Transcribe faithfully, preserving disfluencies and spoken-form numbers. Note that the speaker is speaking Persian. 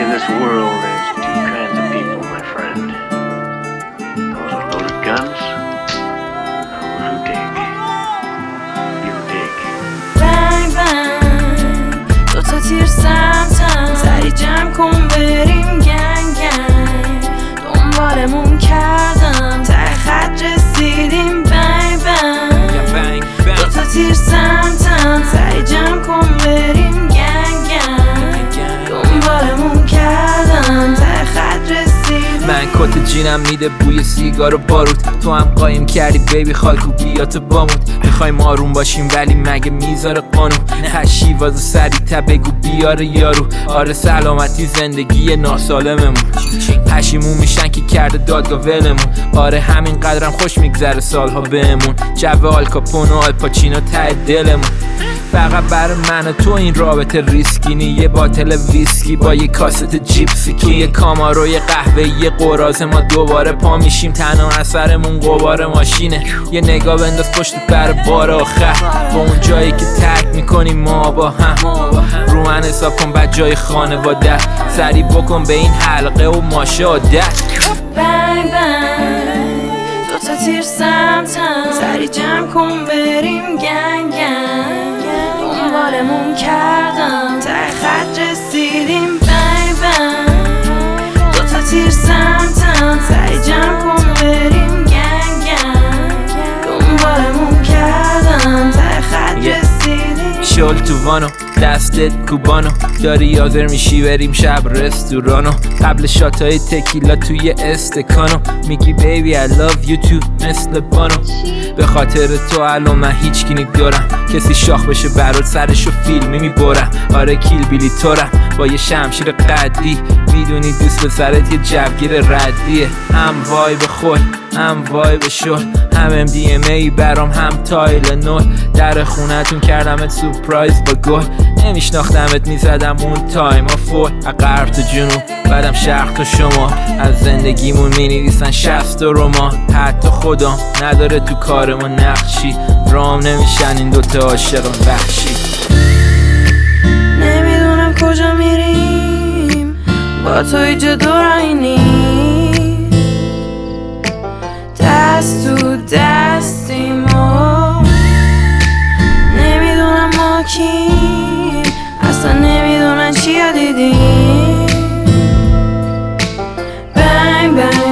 in this world there's two kinds of people, my friend. Those with loaded guns, those who dig. You dig. Bang bang دو تا تیر سمتم سری جمع کن بریم گنگ گنگ دنبالمون کردم ته خط رسیدیم بنگ بنگ دو تا تیر سمتم سری جمع کن بریم گنگ گنگ دنبالمون کردم ته خط رسیدیم. من کت جینم میده بوی سیگار و بارود، تو هم قایم کردی بیبی خالکو بیات بامود. میخوایم آروم باشیم ولی مگه میذاره قانون؟ خشی واسه سری تا بگو بیاره یارو. آره سلامتی زندگی ناسالممون، پشیمون میشن که کرده دادگاه ولمون. آره همین قدرم خوش میگذره سالها بهمون. جو آلکاپون و آلپاچینو ته دلمون. فقط برای من و تو این رابطه ریسکی نی. یه باتل ویسکی با یه کاست جیپسی توی کامارو یه قهوه یه قراز ما دوباره پا میشیم. تنها اثرمون قبار ماشینه. یه نگاه بنداز پشت پر بار آخر با اون جایی که ترک میکنیم ما با هم. رو من حساب کن بعد جای خانواده سری بکن به این حلقه و ماشه عادت. بنگ بنگ دو تا تیر سمتم سری جمع کن بریم گنگ گنگ دنبالمون کردم ته خط رسیدیم بنگ بنگ دو تا تیر سمتم سری جمع کن بریم گنگ گنگ دنبالمون کردم ته خط رسیدیم. شل تو وانو دستت کوبانو داری حاضر میشی بریم شب رستورانو. قبل شاتای تکیلا توی استکانو میگی بیبی I love you too مثل بانو. به خاطر تو الان من هیچ کی ندارم، کسی شاخ بشه برات سرشو فیلمی میبرم. آره کیل بیلی تورم با یه شمشیر قدی، میدونی دوست به سرت یه جوگیر ردیه. هم وای به خود هم وای به شل، هم ام دی ام ای برام هم تایل نول. در خونتون کردمت سورپرایز با گل، نمیشناختمت میزدم اون تایم ها فول. غرب تو جنوب بعدم شرق تو شما، از زندگیمون مینویسن شصت رمان. حتی خودم نداره تو کارمون نقشی، رام نمیشن این دوتا عاشق وحشی. نمیدونم کجا میریم با تو اینجا دورانی، دست تو دستیم و نمیدونم ما کیم، اصلا نمیدونن چیا دیدیم. بنگ بنگ